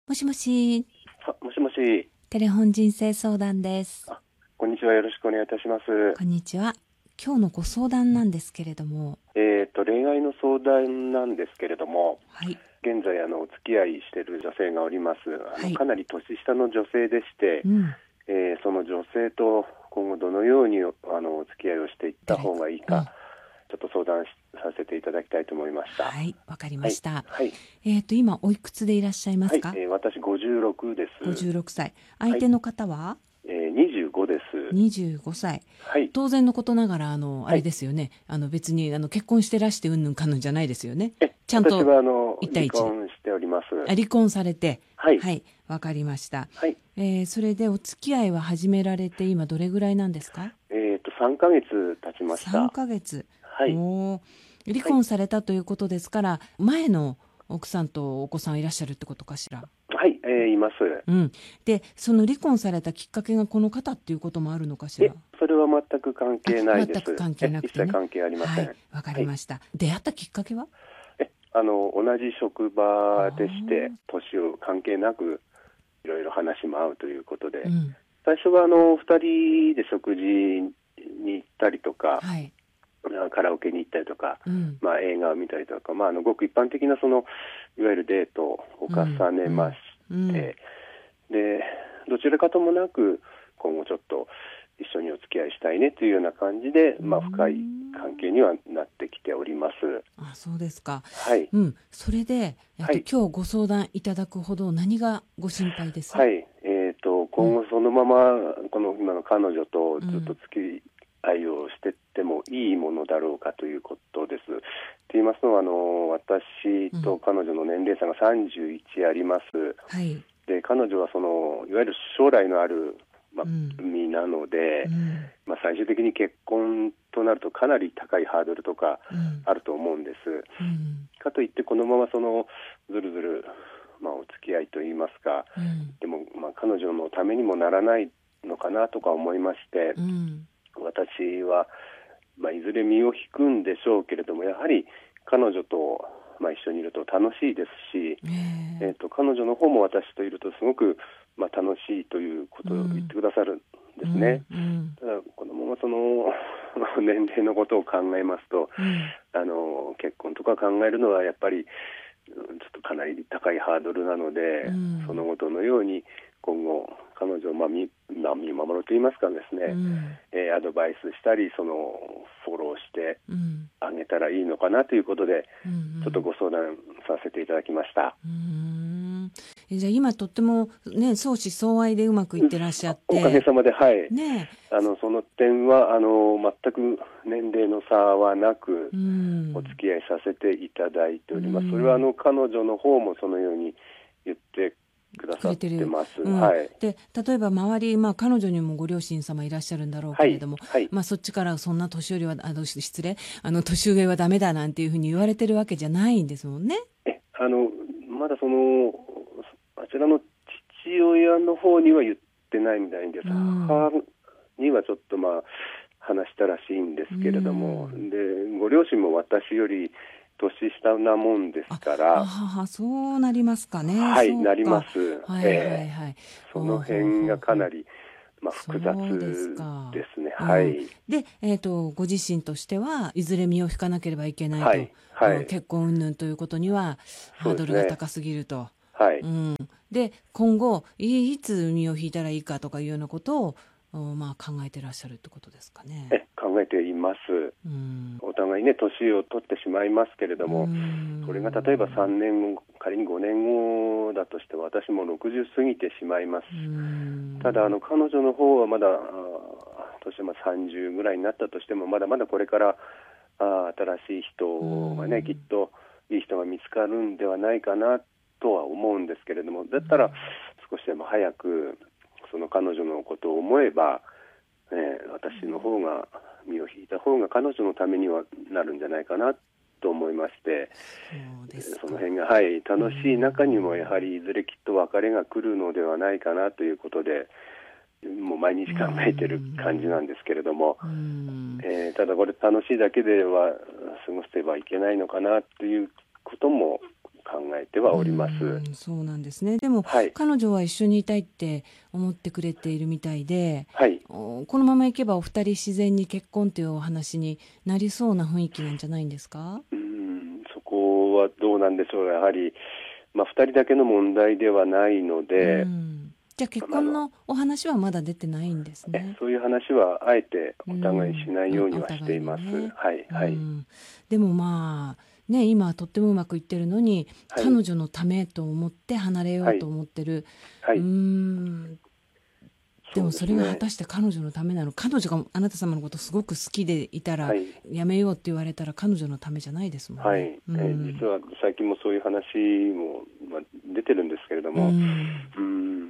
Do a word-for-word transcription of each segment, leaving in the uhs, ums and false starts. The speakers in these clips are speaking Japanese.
もしもし、 あ、もしもし。 テレフォン人生相談です。 あ、こんにちは。よろしくお願いいたします。 こんにちは。今日のご相談なんですけれども、 えっと恋愛の相談なんですけれども、 はい、 現在あのお付き合いしている女性がおります。あの、 はい、 かなり年下の女性でして、 うん、 えーその女性と今後どのようにあのお付き合いをしていった方がいいか、 うん、 ちょっと相談しさせていただきたいと思いました。 はい、わかりはい、 ました。 はい、 えっと今おいくつでいらっしゃいまはい。 すか？ えー私ごじゅうろくです。 ごじゅうろくさい。 はい。 相手の方はえーにじゅうごです。 にじゅうごさい。 はい。 当然のことながらあのあはい。 れですよね。あの別にあの結婚してらしてうんぬんかんぬんじゃないですよね。 え、私ちゃんとはあの一対離一で。 婚しております。 あ、離婚されて、 はい。 はい、わかりました。 はい。 えーそれでお付き合いは始められて今どれぐらいなんですかえっと、さんかげつ経ちまし ？3 た。 ヶ月。 はい。 おー、離はい。 婚されたということですから前の奥さんとお子さんいらっしゃるってことかしら？ はい、えーいます。 うん。でその離婚されたきっかけがこの方っていうこともあるのかしら？ え、それは全く関あ、 係ないです。 全く関係え、 なくてね。 一切関係ありません。 はい、わかはい。 りました。出会ったきっかけは？ え、あの、同じ職場でしあて、年を関係なく、いろいろ話も合うということで、 ー、うん、 最初はあの、二人で食事に行ったりとか、 はい、 カラオケに行ったりとか、 うん、 まあ、映画を見たりとか、まあ、あのごく一般的なそのいわゆるデートを重ねましうん、うん、 て、でどちらかともなく今後ちょっと一緒にお付き合いしたいねというような感じで、 うまあ、深いん。 関係にはなってきております。 あ、そうですか。 はい、 うん、それで、えっと、 はい、 今日ご相談いただくほど何がご心配です？ はい。えーと、 うん、 今後そのままこの今の彼女とずっとうん、 付き合いをしていってもいいものだろうかということです。と言いますのは、あの私うん、 と彼女の年齢差がさんじゅういちあります。 はい、 で彼女はそのいわゆる将来のある、まあ、 うん、 身なので、 うん、 まあ、最終的に結婚となるとかなり高いハードルとかうん、 あると思うんです。 うん、 かといってこのままそのずるずる、まあ、お付き合いといいますか、 うん、 でも、まあ、彼女のためにもならないのかなとか思いまして、 うん、 私は、まあ、いずれ身を引くんでしょうけれども、やはり彼女と、まあ、一緒にいると楽しいですし、えーええ、 と彼女の方も私といるとすごく、まあ、楽しいということを言ってくださるんでうん、 すね。 うん、 ただこのままその年齢のことを考えますと、 うん、 あの結婚とか考えるのはやっぱりうんちょっとかなり高いハードルなので、 うん、 その後どのように今後彼女をまあ見、まあ、見守るといいますかですね、 うん、 えーアドバイスしたりそのフォローしてうん、 あげたらいいのかなということで、 うん、 ちょっとご相談させていただきました。 うん。え、じゃあ今とってもね、相思相愛でうまくいってらっしゃっおかげて、 さまで、はい、 ね、 あのその点はあの全く年齢の差はなくうん、 お付き合いさせていただいております。 うん、 それはあの彼女の方もそのように言ってくださっくれてる。 てます。 うん、 はい、 で例えば周り、まあ、彼女にもご両親様いらっしゃるんだろうはい、 けれども、 はい。 まあ、そっちからそんな年寄りはあの失礼あの年上はダメだなんていうふうに言われてるわけじゃないんですもんね。 えあのまだそのあちらの父親の方には言ってないみたいです。 うん、 母にはちょっとまあ話したらしいんでうすけれども、 ん。 でご両親も私より年下なもんですあ、 から、 ははは、そうなりますかね。 はい、 そうなりまか。 す。 はいはいええはい。 そのほうほう辺がほうほう。 かなり、まあ、複雑そうですか。 ですね。 うん。 はい。 で、えっと、ご自身としてはいずれ身を引かなければいけないと。 はい。はうん、 い。 結婚云々ということにはハードそうですね。 ルが高すぎると。 はい。 うん、で、今後いいつ身を引いたらいいかとかいうようなことを、うんまあ、考えてらっしゃるってことですかね。 え、考えています。 うん。 お互いね、年を取ってしまいますけれどうも、それが例えばん。 さんねんご、仮にごねんごだとして私もろくじゅう過ぎてしまいます。 うん。 ただあの彼女の方はまだあ年はさんじゅうぐらいになったとしてもまだまだこれからあ新しい人がね、きっといい人が見つかるんではないかなとは思うんですけれども、だったら少しでも早くその彼女のことを思えば、ね、私の方が身を引いた方が彼女のためにはなるんじゃないかなと思いまして、 そうですか。 その辺が、はい、楽しい中にもやはりいずれきっと別れが来るのではないかなということで、もう毎日考えてる感じなんですけれども、 うん、 えーただこれ楽しいだけでは過ごせばいけないのかなということも考えてはおります。 うん、そうなんですね。でも、 はい、 彼女は一緒にいたいって思ってくれているみたいで、 はい、 おこのままいけばお二人自然に結婚というお話になりそうな雰囲気なんじゃないんですか？ うん、そこはどうなんでしょう。やはり、まあ、ふたりだけの問題ではないので、 うん、じゃあ結婚のお話はまだ出てないんですえね。 そういう話はあえてお互いしないようにはうん、おしています。 互いにね。 はい、はい、 うん、でもまあね、今はとってもうまくいってるのに、 はい、 彼女のためと思って離れよはい、 うと思ってる。うーはい、 ん、でそうもそれが果ですね。 たして彼女のためなの？彼女があなた様のことすごく好きでいたら、 はい、 やめようって言われたら彼女のためじゃないですもんはい、 ね。 えうん、 実は最近もそういう話も、まあ、出てるんですけれどうも、 ん、 うん、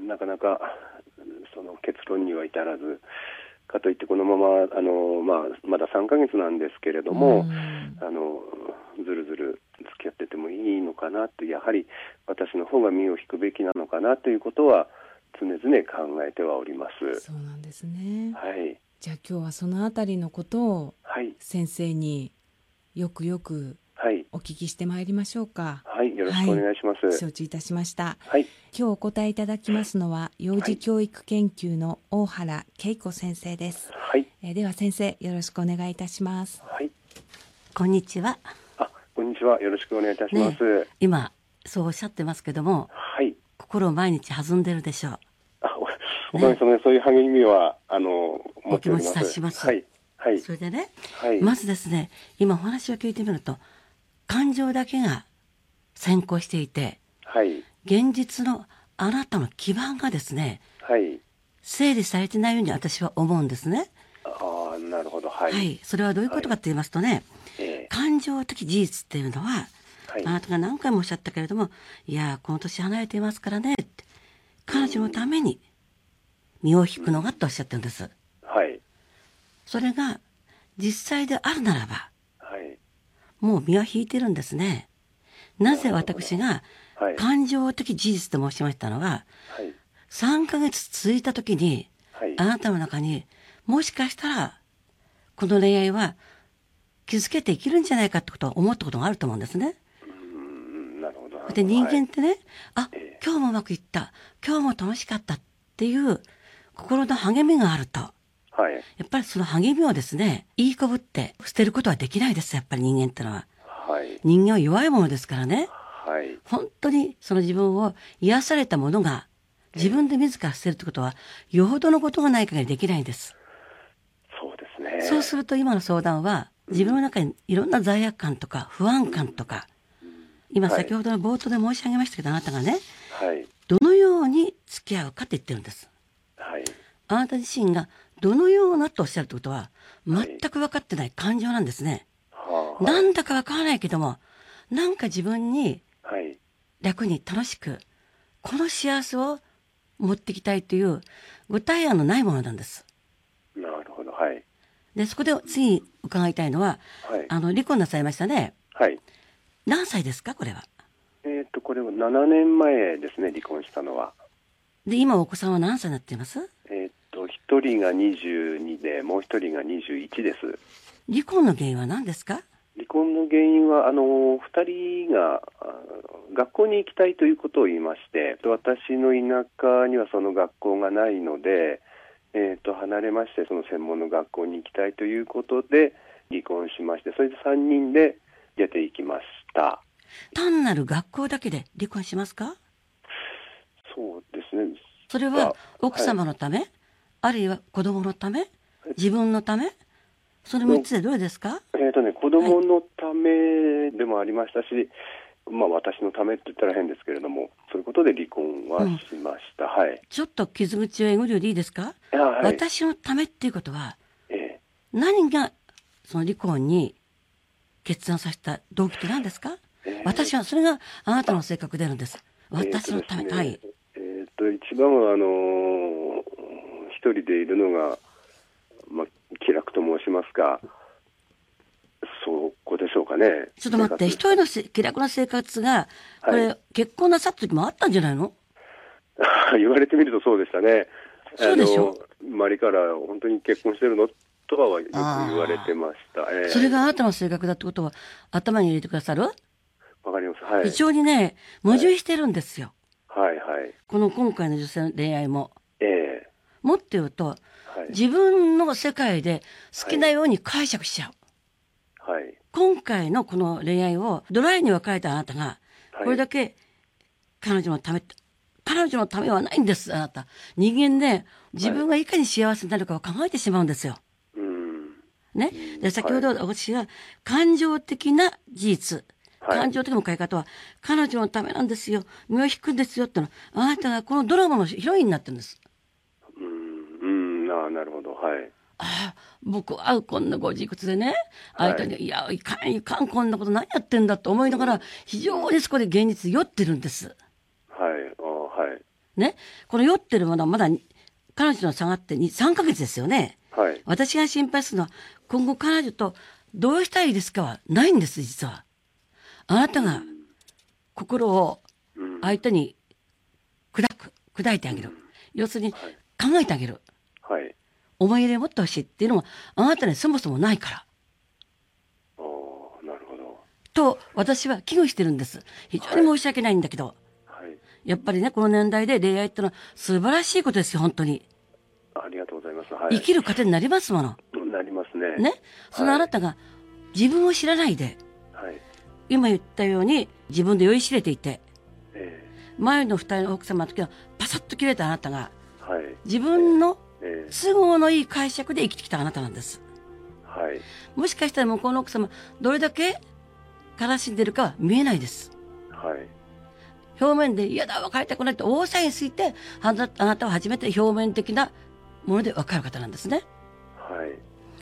なかなかその結論には至らず、かといってこのままあの、まあ、まださんかげつなんですけれどうも、 ん、 あのずるずる付き合っててもいいのかなと、やはり私の方が身を引くべきなのかなということは常々考えてはおります。 そうなんですね。 はい、 じゃあ今日はそのあたりのことをはい、 先生によくよくはい、 お聞きしてまいりましょうか。 はい、よろしはい、 くお願いします。 承知いたしました。 はい、 今日お答えいただきますのは幼はい、 児教育研究の大原恵子先生です。 はい、 えーでは先生、よろしくお願いいたします。 はい、 こんにちは。 あ、こんにちは。よろしくお願いいたします。 ね、今そうおっしゃってますけども、 はい。 心毎日弾んでるでしょう。 あ、お、おかげさまでそういう励みはあの持お気持ちっております。 察します。 はい、はい、 それでね、 はい、 まずですね、今お話を聞いてみると、感情だけが先行していて、 はい、 現実のあなたの基盤がですね、 はい。 整理されてないように私は思うんですね。 ああ、なるほど。は。 はいい、それはどういうことかと言いますとね、 え感情的事実っていうのは、 ーはい、 あなたが何回もおっしゃったけれども、いやこの年離れていますからねって、彼女のために身を引くのがとおっしゃってるんです。 はい、 それが実際であるならば、 はい、 もう身は引いてるんですね。なぜ私がはい、 感情的事実と申しましたのは、 はい、 さんかげつ続いた時に、 はい、 あなたの中にもしかしたらこの恋愛は築けていけるんじゃないかってことを思ったことがあると思うんですね。 うーん、なるほど。なるほど。 で、人間ってね、あ、 え今日もうまくいった、今日も楽しかったっていう心の励みがあると、 はい、 やっぱりその励みをですね、いいこぶって捨てることはできないです、やっぱり人間ってのは。 はい、 人間は弱いものですからね。 はい、 本当にその自分を癒されたものが自分で自ら捨てるってことは、よほどのことがない限りできないんです。 そうですね。 そうすると今の相談は、自分の中にいろんな罪悪感とか不安感とか、今はい先ほどの冒頭で申し上げましたけど、あなたがね、 はい、 どのように付き合うかって言ってるんです。 はい、 あなた自身がどのようなとおっしゃるってことは、全く分かってない感情なんですね。 はあ、 なんだか分からないけども、なんか自分にはい、 楽に楽しく、この幸せを持ってきたいという具体案のないものなんです。 なるほど。はい、 で、そこで次に伺いたいのは、 はい、 あの、離婚なさいましたね。 はい。 何歳ですか、これは。 えっと、これはななねんまえですね、離婚したのは。 で、今お子さんは何歳になっています？ えっと、一人がにじゅうにで、もう一人がにじゅういちです。 離婚の原因は何ですか？ 離婚の原因は、あの、二人があの学校に行きたいということを言いまして、私の田舎にはその学校がないので、えっと、離れまして、その専門の学校に行きたいということで、離婚しまして、それでさんにんで出て行きました。 単なる学校だけで離婚しますか？ そうですね。 それは奥様のため、はい、あるいは子供のため、自分のため、そのみっつでどれですか？ えっとね、子供のためでもありましたし、はい、まあ私のためって言ったら変ですけれども、そういうことで離婚はしました。うん、はい。 ちょっと傷口をえぐるよりいいですか？はい、私のためっていうことは、ええ、何がその離婚に決断させた動機って何ですか？えー、私はそれがあなたの性格であるんです。私のため、えー、はい。 えー、っと一番はあのー、一人でいるのが、まあ、気楽と申しますか、そこでしょうかね。 ちょっと待って、一人の気楽な生活がこれ、はい、結婚なさった時もあったんじゃないの？ 言われてみるとそうでしたね。 そうでしょ。 周りから本当に結婚してるのとはよく言われてました。えー、 それがあなたの性格だってことは頭に入れてくださる？ わかります。はい。 非常にね、矛盾してるんですよ。 はいはい。 この今回の女性の恋愛も。 ええもっと言うと、 はい、 自分の世界で好きなように解釈しちゃう。 はい。 今回のこの恋愛をドライに別れたあなたが、これだけ彼女のため、彼女のためはないんです、あなた。人間で自分がいかに幸せになるかを考えてしまうんですよ。 うん。 ね。で、先ほど私が感情的な事実、はい、感情的な向かい方は彼女のためなんですよ。身を引くんですよってのは、あなたがこのドラマのヒロインになってるんです。 うん、うん、ああ、なるほど。はい。 ああ、僕はこんなご自屈でね、相手に、はい、いや、いかんいかん、こんなこと何やってんだと思いながら、非常にそこで現実酔ってるんです。はい、 あはい。 ね、この酔ってるものはまだ、彼女の下がってさんかげつですよね。 はい。 私が心配するのは、今後彼女とどうしたいですかはないんです、実は。あなたが心を相手に砕く、砕いてあげる。うん、要するに、考えてあげる。 はい。 思い入れを持ってほしいっていうのがあなたにそもそもないから。 ああ、なるほど。 と私は危惧してるんです。非常に申し訳ないんだけど、はいはい、やっぱりねこの年代で恋愛ってのは素晴らしいことですよ本当に。 ありがとうございます。はい、 生きる糧になりますもの。 なりますね。 ね、そのあなたが自分を知らないで、はい、今言ったように自分で酔いしれていて、えー、前の二人の奥様の時はパサッと切れたあなたが、はい、自分の、えー、都合のいい解釈で生きてきたあなたなんです。はい、もしかしたら向こうの奥様どれだけ悲しんでるかは見えないです。はい、表面で嫌だ別れたくないって大騒ぎすぎてあなたは初めて表面的なもので分かる方なんですね。はい、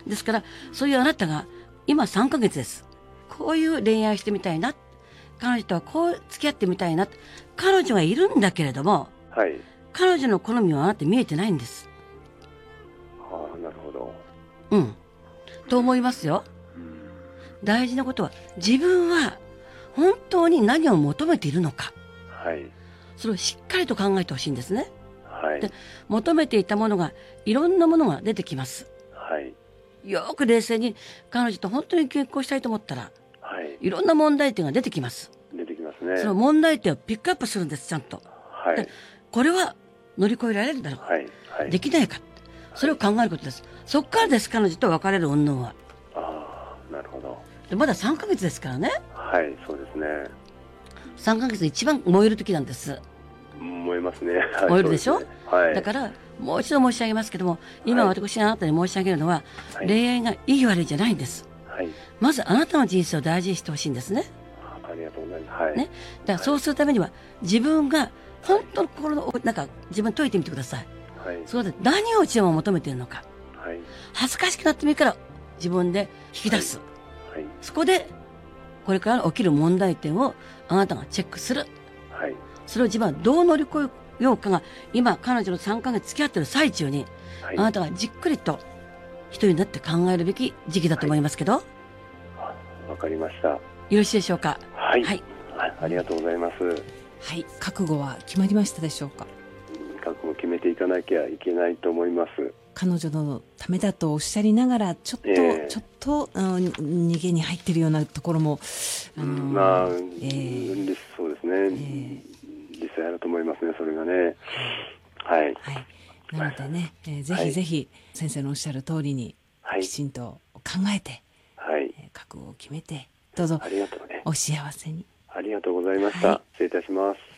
ですからそういうあなたが今さんかげつです。こういう恋愛してみたいな、彼女とはこう付き合ってみたいな、彼女がいるんだけれども、はい、彼女の好みはあなた見えてないんです。 はあ、なるほど。 うんと思いますよ。大事なことは自分は本当に何を求めているのか、はい、それをしっかりと考えてほしいんですね。はい、で求めていたものがいろんなものが出てきます。はい、よく冷静に彼女と本当に結婚したいと思ったら、はい、いろんな問題点が出てきます。 出てきますね。 その問題点をピックアップするんですちゃんと。はい、でこれは乗り越えられるだろうか、はいはい、できないか、それを考えることです。そこからです彼女と別れる云々は。 ああ、なるほど。 でまださんかげつですからね。 はい、そうですね。 さんかげつで一番燃える時なんです。 燃えますね。 燃えるでしょ、 ね、はい、 だからもう一度申し上げますけども、今私があなたに申し上げるのは、はい、恋愛がいい悪いじゃないんです、はい、まずあなたの人生を大事にしてほしいんですね。 ありがとうございます、はい、ね、 だからそうするためには自分が本当の心のなんか自分解いてみてください、はい、そこで何を一番求めているのか、はい、恥ずかしくなってもいいから自分で引き出す、はいはい、そこでこれから起きる問題点をあなたがチェックする、はい、それを自分はどう乗り越えようかが今彼女のさんかげつ付き合ってる最中に、はい、あなたがじっくりと一人になって考えるべき時期だと思いますけど。わ、 はい、かりました。 よろしいでしょうか。 はい、はい、ありがとうございます。 はい、覚悟は決まりましたでしょうか。 覚悟を決めていかなきゃいけないと思います。 彼女のためだとおっしゃりながらちょっと、えー、ちょっと逃げに入っているようなところも、 あのーまあえー、そうですね、えー、実際あると思いますね、それがね。はい、はい、 なのでね、えー、ぜひぜひ先生のおっしゃる通りにきちんと考えて、はいえー、覚悟を決めてどうぞお幸せに。 ありがとうございました、はい、失礼いたします。